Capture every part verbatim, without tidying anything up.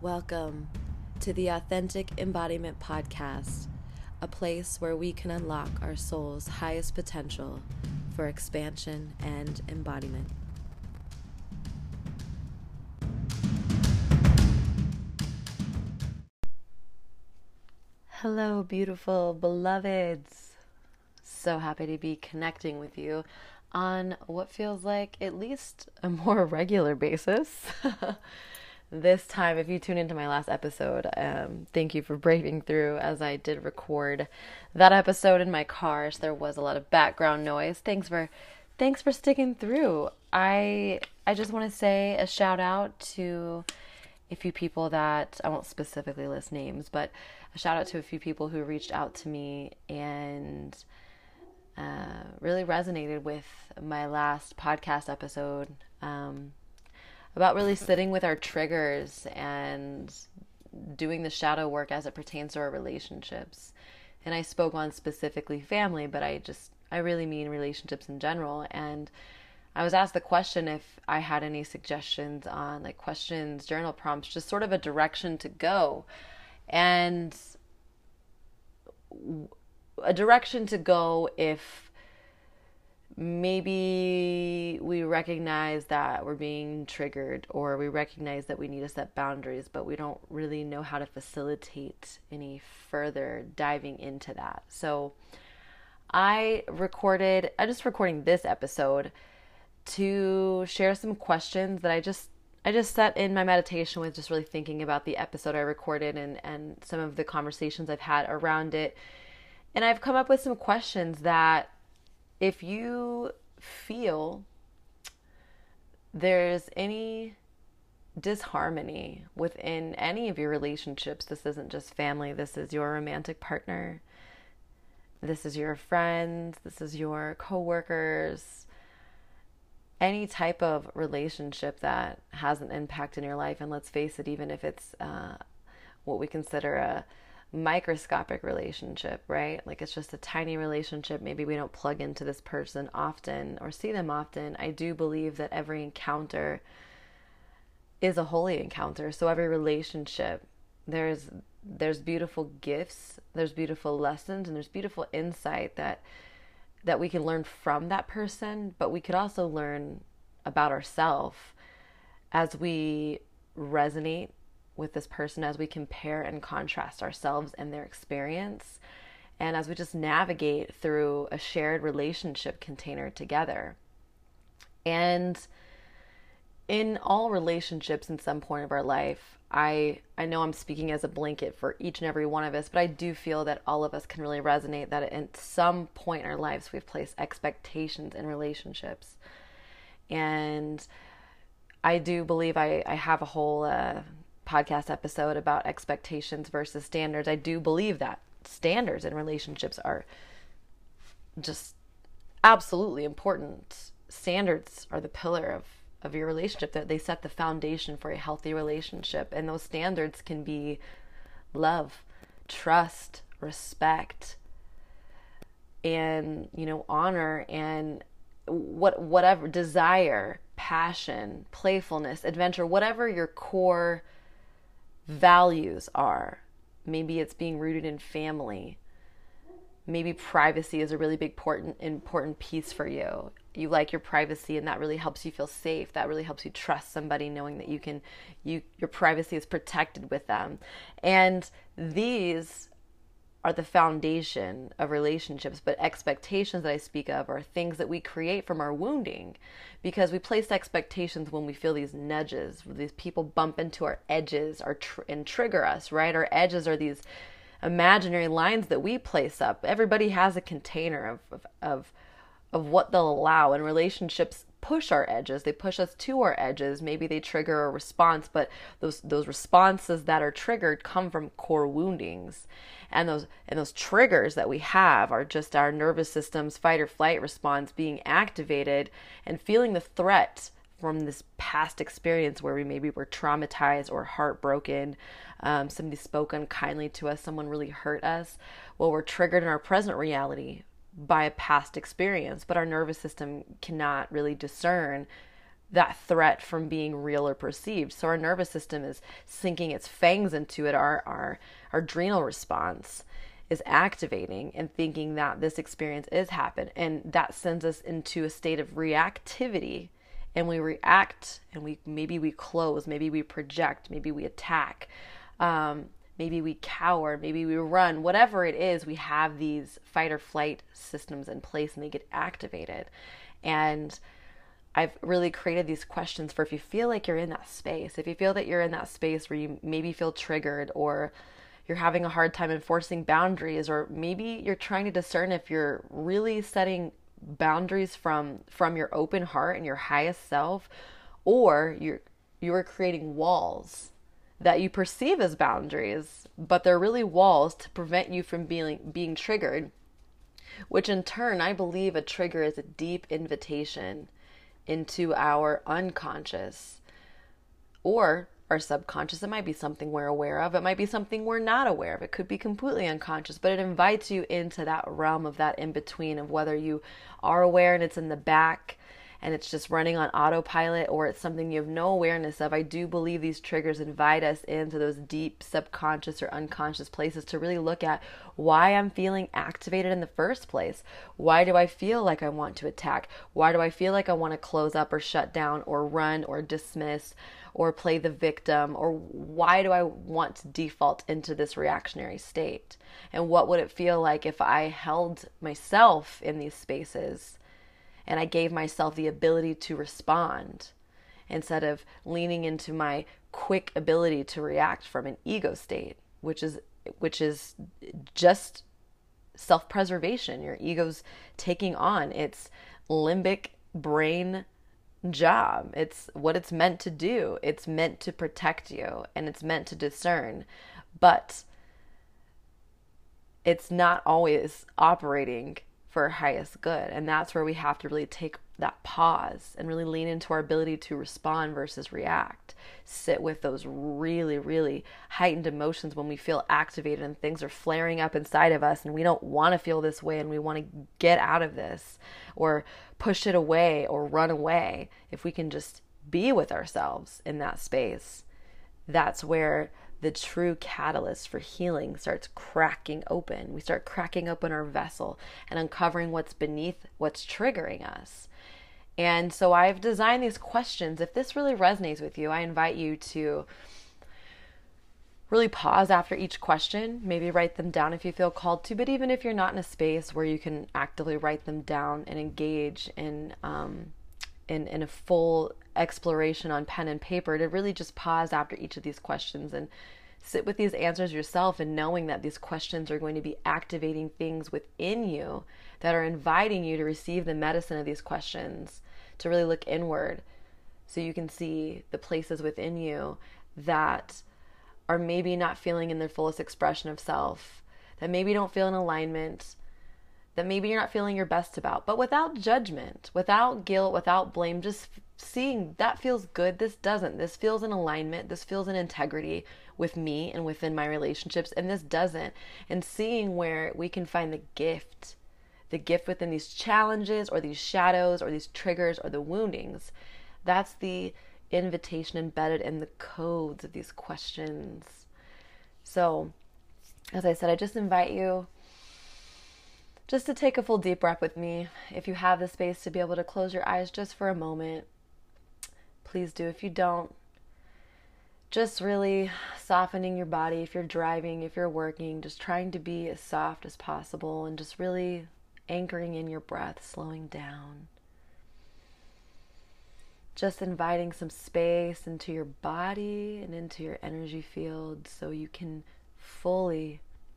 Welcome to the Authentic Embodiment Podcast, a place where we can unlock our soul's highest potential for expansion and embodiment. Hello, beautiful beloveds. So happy to be connecting with you on what feels like at least a more regular basis. This time, if you tune into my last episode, um, thank you for braving through, as I did record that episode in my car, so there was a lot of background noise. Thanks for, thanks for sticking through. I I just want to say a shout out to a few people that, I won't specifically list names, but a shout out to a few people who reached out to me and uh, really resonated with my last podcast episode. Um, about really sitting with our triggers and doing the shadow work as it pertains to our relationships. And I spoke on specifically family, but I just, I really mean relationships in general. And I was asked the question if I had any suggestions on like questions, journal prompts, just sort of a direction to go. And a direction to go if maybe we recognize that we're being triggered, or we recognize that we need to set boundaries, but we don't really know how to facilitate any further diving into that. So I recorded, I'm just recording this episode to share some questions that I just, I just sat in my meditation with, just really thinking about the episode I recorded and, and some of the conversations I've had around it. And I've come up with some questions that if you feel there's any disharmony within any of your relationships, this isn't just family, this is your romantic partner, this is your friends, this is your coworkers, any type of relationship that has an impact in your life. And let's face it, even if it's uh, what we consider a microscopic relationship, right? Like it's just a tiny relationship. Maybe we don't plug into this person often or see them often. I do believe that every encounter is a holy encounter. So every relationship, there's there's beautiful gifts, there's beautiful lessons, and there's beautiful insight that that we can learn from that person, but we could also learn about ourselves as we resonate with this person, as we compare and contrast ourselves and their experience, and as we just navigate through a shared relationship container together. And in all relationships in some point of our life, I I know I'm speaking as a blanket for each and every one of us, but I do feel that all of us can really resonate that at some point in our lives we've placed expectations in relationships. And I do believe I, I have a whole uh, podcast episode about expectations versus standards. I do believe that standards in relationships are just absolutely important. Standards are the pillar of, of your relationship, that they set the foundation for a healthy relationship. And those standards can be love, trust, respect, and, you know, honor, and what whatever desire, passion, playfulness, adventure, whatever your core values are. Maybe it's being rooted in family. Maybe privacy is a really big important important piece for you. You like your privacy, and that really helps you feel safe. That really helps you trust somebody, knowing that you can you your privacy is protected with them. And these are the foundation of relationships. But expectations that I speak of are things that we create from our wounding, because we place expectations when we feel these nudges, these people bump into our edges or tr- and trigger us, right? Our edges are these imaginary lines that we place up. Everybody has a container of, of, of, of what they'll allow, and relationships push our edges. They push us to our edges. Maybe they trigger a response, but those those responses that are triggered come from core woundings. And those and those triggers that we have are just our nervous system's fight or flight response being activated and feeling the threat from this past experience where we maybe were traumatized or heartbroken. Um, somebody spoke unkindly to us. Someone really hurt us. Well, we're triggered in our present reality by a past experience, but our nervous system cannot really discern that threat from being real or perceived. So our nervous system is sinking its fangs into it. Our, our, our adrenal response is activating and thinking that this experience is happening. And that sends us into a state of reactivity. And we react, and we maybe we close, maybe we project, maybe we attack, um, maybe we cower, maybe we run. Whatever it is, we have these fight or flight systems in place, and they get activated. And I've really created these questions for if you feel like you're in that space, if you feel that you're in that space where you maybe feel triggered, or you're having a hard time enforcing boundaries, or maybe you're trying to discern if you're really setting boundaries from from your open heart and your highest self, or you're you're creating walls that you perceive as boundaries, but they're really walls to prevent you from being being triggered, which in turn, I believe a trigger is a deep invitation into our unconscious or our subconscious. It might be something we're aware of. It might be something we're not aware of. It could be completely unconscious, but it invites you into that realm of that in between of whether you are aware and it's in the back and it's just running on autopilot, or it's something you have no awareness of. I do believe these triggers invite us into those deep subconscious or unconscious places to really look at why I'm feeling activated in the first place. Why do I feel like I want to attack? Why do I feel like I want to close up or shut down or run or dismiss or play the victim? Or why do I want to default into this reactionary state? And what would it feel like if I held myself in these spaces and I gave myself the ability to respond instead of leaning into my quick ability to react from an ego state, which is which is just self-preservation. Your ego's taking on its limbic brain job. It's what it's meant to do. It's meant to protect you, and it's meant to discern. But it's not always operating for our highest good. And that's where we have to really take that pause and really lean into our ability to respond versus react. Sit with those really, really heightened emotions when we feel activated and things are flaring up inside of us and we don't want to feel this way and we want to get out of this or push it away or run away. If we can just be with ourselves in that space, that's where the true catalyst for healing starts cracking open. We start cracking open our vessel and uncovering what's beneath, what's triggering us. And so I've designed these questions. If this really resonates with you, I invite you to really pause after each question, maybe write them down if you feel called to, but even if you're not in a space where you can actively write them down and engage in um, in, in a full exploration on pen and paper, to really just pause after each of these questions and sit with these answers yourself, and knowing that these questions are going to be activating things within you that are inviting you to receive the medicine of these questions, to really look inward so you can see the places within you that are maybe not feeling in their fullest expression of self, that maybe don't feel in alignment, that maybe you're not feeling your best about, but without judgment, without guilt, without blame, just seeing that feels good, this doesn't, this feels in alignment, this feels in integrity with me and within my relationships, and this doesn't, and seeing where we can find the gift, the gift within these challenges or these shadows or these triggers or the woundings. That's the invitation embedded in the codes of these questions. So, as I said, I just invite you just to take a full deep breath with me. If you have the space to be able to close your eyes just for a moment, please do. If you don't, just really softening your body. If you're driving, if you're working, just trying to be as soft as possible and just really anchoring in your breath, slowing down. Just inviting some space into your body and into your energy field so you can fully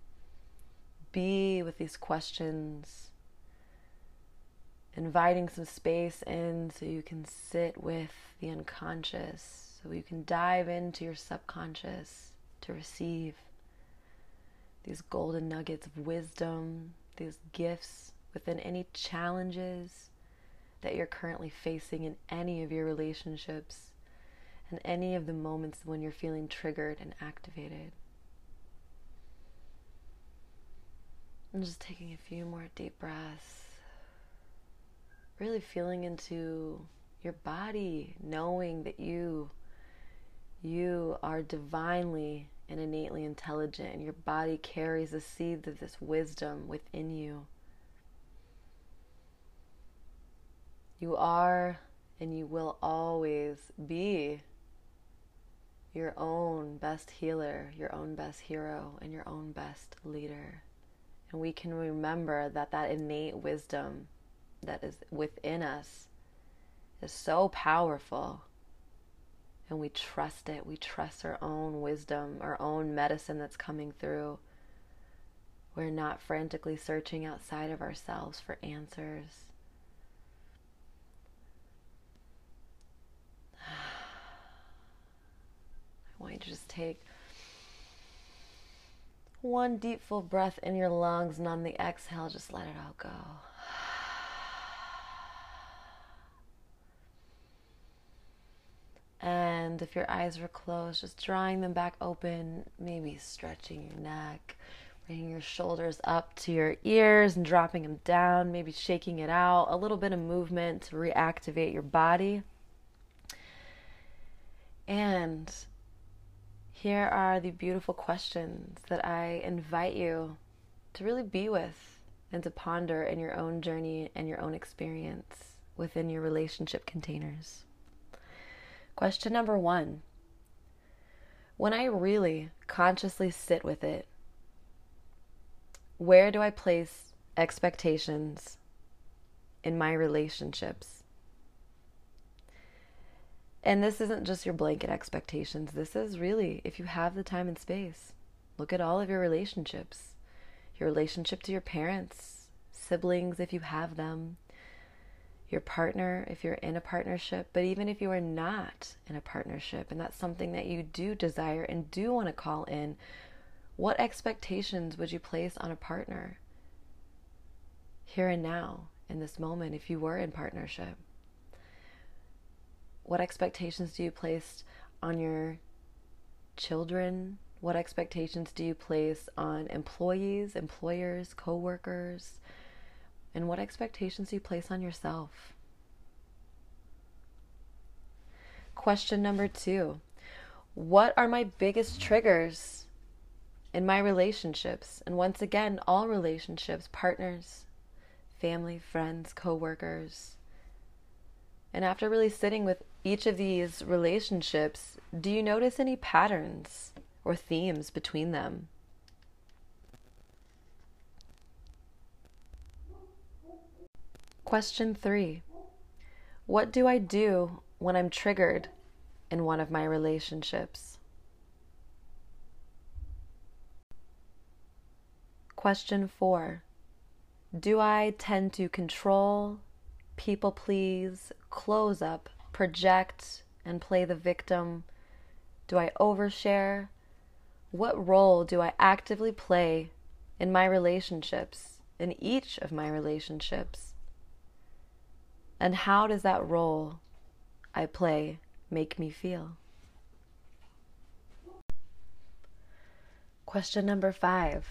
be with these questions. Inviting some space in so you can sit with the unconscious, so you can dive into your subconscious to receive these golden nuggets of wisdom, these gifts within any challenges that you're currently facing in any of your relationships and any of the moments when you're feeling triggered and activated. And just taking a few more deep breaths, really feeling into your body, knowing that you, you are divinely and innately intelligent, and your body carries the seeds of this wisdom within you. You are and you will always be your own best healer, your own best hero, and your own best leader. And we can remember that that innate wisdom that is within us is so powerful. And we trust it. We trust our own wisdom, our own medicine that's coming through. We're not frantically searching outside of ourselves for answers. I want you to just take one deep full breath in your lungs, and on the exhale, just let it all go. And if your eyes were closed, just drawing them back open, maybe stretching your neck, bringing your shoulders up to your ears and dropping them down, maybe shaking it out, a little bit of movement to reactivate your body. And here are the beautiful questions that I invite you to really be with and to ponder in your own journey and your own experience within your relationship containers. Question number one. When I really consciously sit with it, where do I place expectations in my relationships? And this isn't just your blanket expectations. This is really, if you have the time and space, look at all of your relationships. Your relationship to your parents, siblings if you have them, your partner if you're in a partnership, but even if you are not in a partnership and that's something that you do desire and do want to call in, what expectations would you place on a partner here and now in this moment if you were in partnership? What expectations do you place on your children? What expectations do you place on employees, employers, co-workers? And what expectations do you place on yourself? Question number two. What are my biggest triggers in my relationships? And once again, all relationships, partners, family, friends, co-workers. And after really sitting with each of these relationships, do you notice any patterns or themes between them? Question three. What do I do when I'm triggered in one of my relationships? Question four. Do I tend to control, people please, close up, project, and play the victim? Do I overshare? What role do I actively play in my relationships, in each of my relationships? And how does that role I play make me feel? Question number five.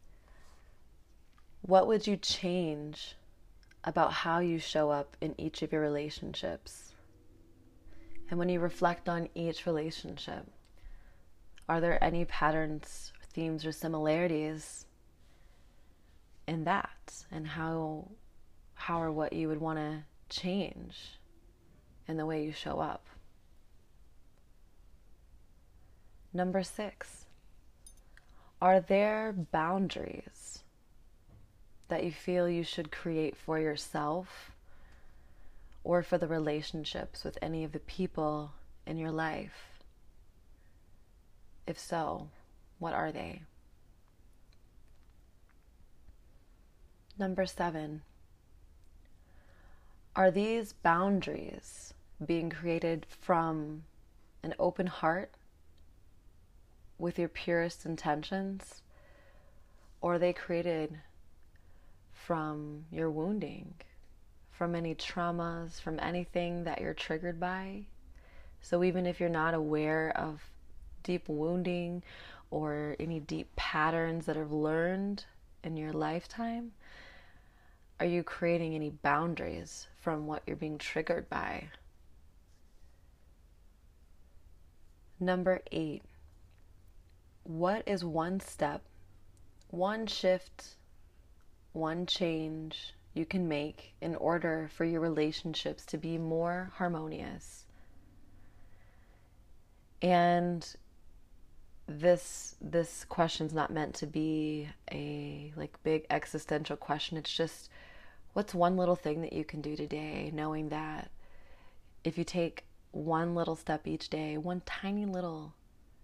What would you change about how you show up in each of your relationships? And when you reflect on each relationship, are there any patterns, themes, or similarities in that? And how, how or what you would want to change in the way you show up? Number six, are there boundaries that you feel you should create for yourself or for the relationships with any of the people in your life? If so, what are they? Number seven, are these boundaries being created from an open heart with your purest intentions, or are they created from your wounding, from any traumas, from anything that you're triggered by? So even if you're not aware of deep wounding or any deep patterns that have learned in your lifetime, are you creating any boundaries from what you're being triggered by Number eight, what is one step, one shift, one change you can make in order for your relationships to be more harmonious? And this this question's not meant to be a like big existential question. It's just, what's one little thing that you can do today, knowing that if you take one little step each day, one tiny little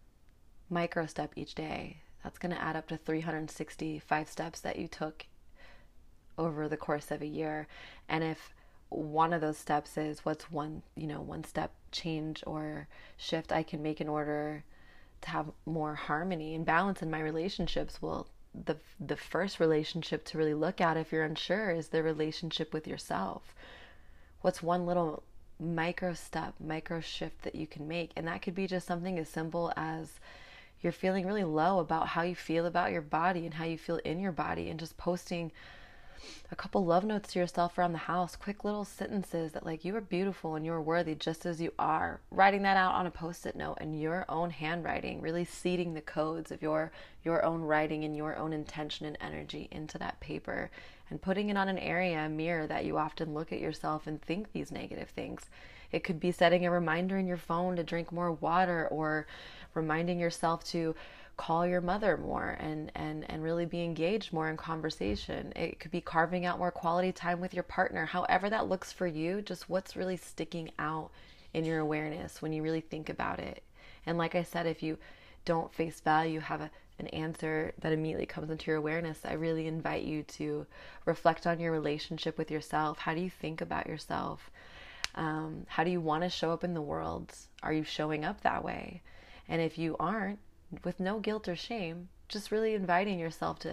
micro step each day, that's going to add up to three hundred sixty-five steps that you took over the course of a year. And if one of those steps is, what's one, you know, one step change or shift I can make in order to have more harmony and balance in my relationships, well, the the first relationship to really look at if you're unsure is the relationship with yourself. What's one little micro step, micro shift that you can make? And that could be just something as simple as you're feeling really low about how you feel about your body and how you feel in your body, and just posting a couple love notes to yourself around the house, quick little sentences that like, you are beautiful and you are worthy just as you are. Writing that out on a post-it note in your own handwriting, really seeding the codes of your your own writing and your own intention and energy into that paper, and putting it on an area, a mirror that you often look at yourself and think these negative things. It could be setting a reminder in your phone to drink more water, or reminding yourself to call your mother more and, and, and really be engaged more in conversation. It could be carving out more quality time with your partner. However that looks for you, just what's really sticking out in your awareness when you really think about it. And like I said, if you don't face value have a, an answer that immediately comes into your awareness, I really invite you to reflect on your relationship with yourself. How do you think about yourself? Um, how do you want to show up in the world? Are you showing up that way? And if you aren't, with no guilt or shame, just really inviting yourself to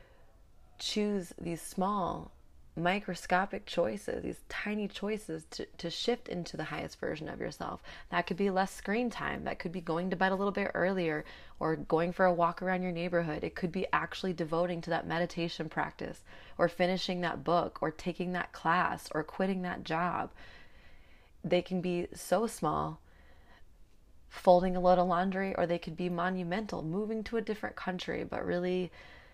choose these small, microscopic choices, these tiny choices to, to shift into the highest version of yourself. That could be less screen time. That could be going to bed a little bit earlier, or going for a walk around your neighborhood. It could be actually devoting to that meditation practice, or finishing that book, or taking that class, or quitting that job. They can be so small, folding a load of laundry, or they could be monumental, moving to a different country, but really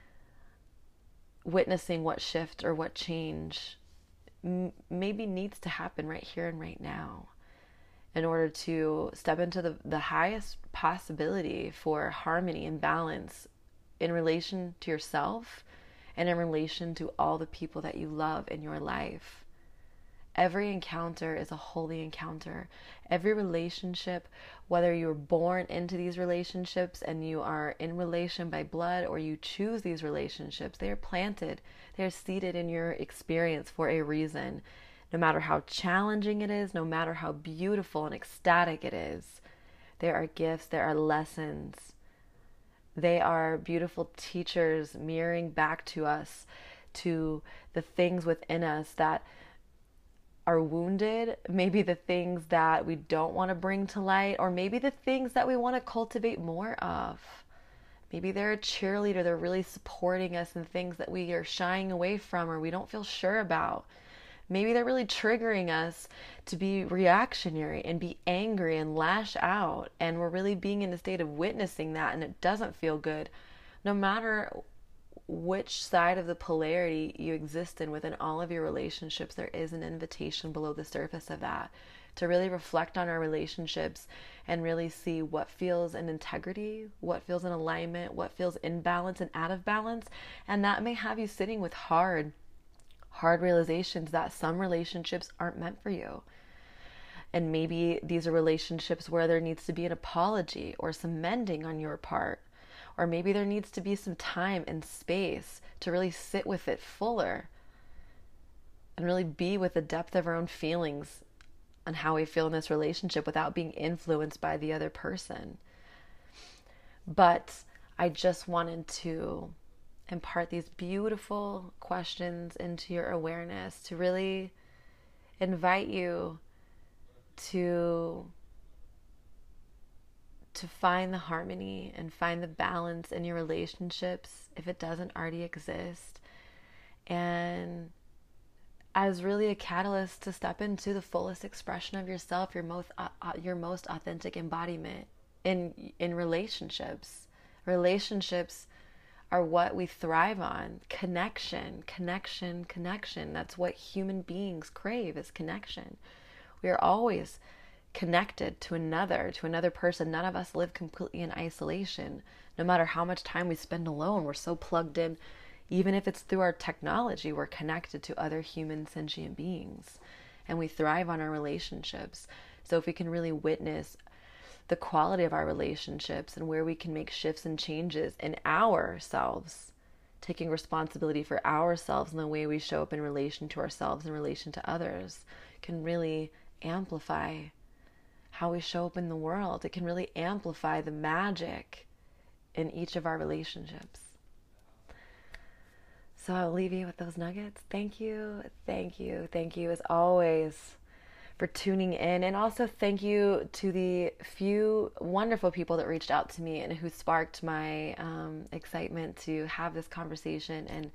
witnessing what shift or what change m- maybe needs to happen right here and right now in order to step into the, the highest possibility for harmony and balance in relation to yourself and in relation to all the people that you love in your life. Every encounter is a holy encounter. Every relationship, whether you're born into these relationships and you are in relation by blood, or you choose these relationships, they are planted, they are seated in your experience for a reason. No matter how challenging it is, no matter how beautiful and ecstatic it is, there are gifts, there are lessons. They are beautiful teachers mirroring back to us, to the things within us that are wounded, maybe the things that we don't want to bring to light, or maybe the things that we want to cultivate more of. Maybe they're a cheerleader, they're really supporting us in things that we are shying away from or we don't feel sure about. Maybe they're really triggering us to be reactionary and be angry and lash out, and we're really being in a state of witnessing that, and it doesn't feel good. No matter which side of the polarity you exist in within all of your relationships, there is an invitation below the surface of that to really reflect on our relationships and really see what feels in integrity, what feels in alignment, what feels in balance and out of balance. And that may have you sitting with hard, hard realizations that some relationships aren't meant for you. And maybe these are relationships where there needs to be an apology or some mending on your part. Or maybe there needs to be some time and space to really sit with it fuller and really be with the depth of our own feelings on how we feel in this relationship without being influenced by the other person. But I just wanted to impart these beautiful questions into your awareness to really invite you to to find the harmony and find the balance in your relationships if it doesn't already exist, and as really a catalyst to step into the fullest expression of yourself, your most uh, your most authentic embodiment. in in relationships. Relationships are what we thrive on. Connection, connection, connection. That's what human beings crave, is connection. We are always connected to another, to another person. None of us live completely in isolation. No matter how much time we spend alone, we're so plugged in. Even if it's through our technology, we're connected to other human sentient beings. And we thrive on our relationships. So if we can really witness the quality of our relationships and where we can make shifts and changes in ourselves, taking responsibility for ourselves and the way we show up in relation to ourselves, in relation to others, can really amplify how we show up in the world. It can really amplify the magic in each of our relationships. So I'll leave you with those nuggets. Thank you, thank you, thank you as always for tuning in. And also thank you to the few wonderful people that reached out to me and who sparked my um, excitement to have this conversation and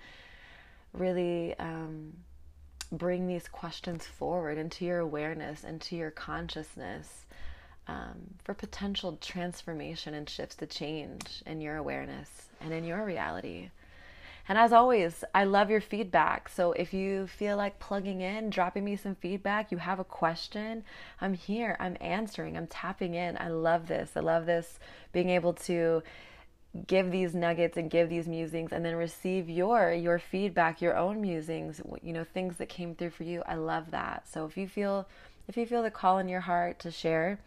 really um, bring these questions forward into your awareness, into your consciousness, um, for potential transformation and shifts to change in your awareness and in your reality. And as always, I love your feedback. So if you feel like plugging in, dropping me some feedback, you have a question, I'm here, I'm answering, I'm tapping in. I love this. I love this, being able to give these nuggets and give these musings and then receive your your feedback, your own musings, you know, things that came through for you. I love that. So if you feel if you feel the call in your heart to share,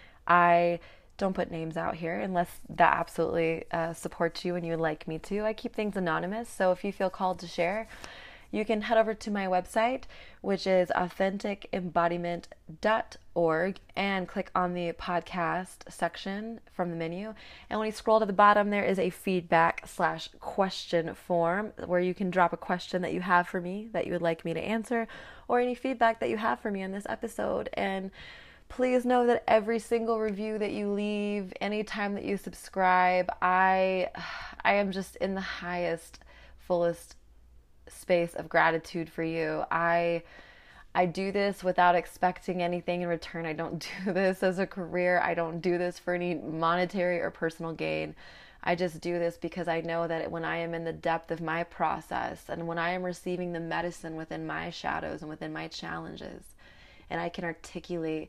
I don't put names out here unless that absolutely uh, supports you and you would like me to. I keep things anonymous, so if you feel called to share, you can head over to my website, which is authentic embodiment dot org, and click on the podcast section from the menu. And when you scroll to the bottom, there is a feedback slash question form where you can drop a question that you have for me that you would like me to answer, or any feedback that you have for me on this episode. And please know that every single review that you leave, anytime that you subscribe, I I am just in the highest, fullest space of gratitude for you. I I do this without expecting anything in return. I don't do this as a career. I don't do this for any monetary or personal gain. I just do this because I know that when I am in the depth of my process and when I am receiving the medicine within my shadows and within my challenges, and I can articulate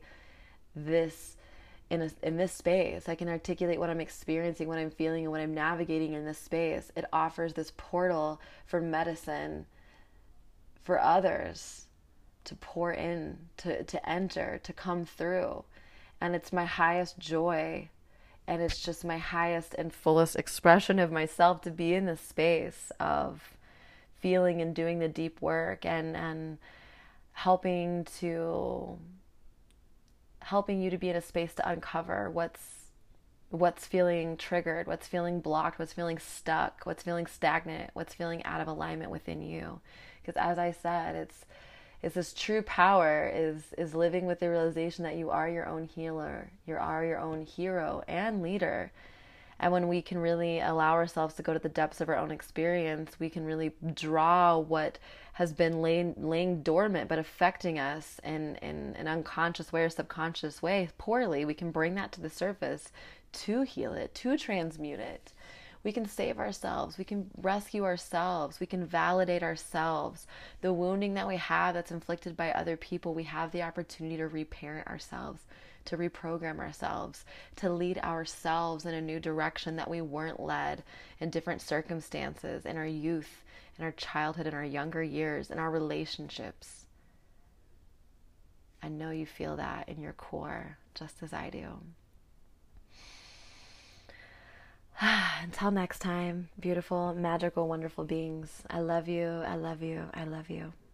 this in a, in this space, I can articulate what I'm experiencing, what I'm feeling, and what I'm navigating in this space. It offers this portal for medicine for others to pour in, to, to enter, to come through. And it's my highest joy, and it's just my highest and fullest expression of myself to be in this space of feeling and doing the deep work and, and helping to helping you to be in a space to uncover what's what's feeling triggered, what's feeling blocked, what's feeling stuck, what's feeling stagnant, what's feeling out of alignment within you. Because as I said, it's it's this true power is is living with the realization that you are your own healer, you are your own hero and leader. And when we can really allow ourselves to go to the depths of our own experience, we can really draw what has been laying, laying dormant but affecting us in, in an unconscious way or subconscious way poorly. We can bring that to the surface to heal it, to transmute it. We can save ourselves. We can rescue ourselves. We can validate ourselves. The wounding that we have that's inflicted by other people, we have the opportunity to reparent ourselves, to reprogram ourselves, to lead ourselves in a new direction that we weren't led in different circumstances, in our youth, in our childhood, in our younger years, in our relationships. I know you feel that in your core, just as I do. Until next time, beautiful, magical, wonderful beings. I love you, I love you, I love you.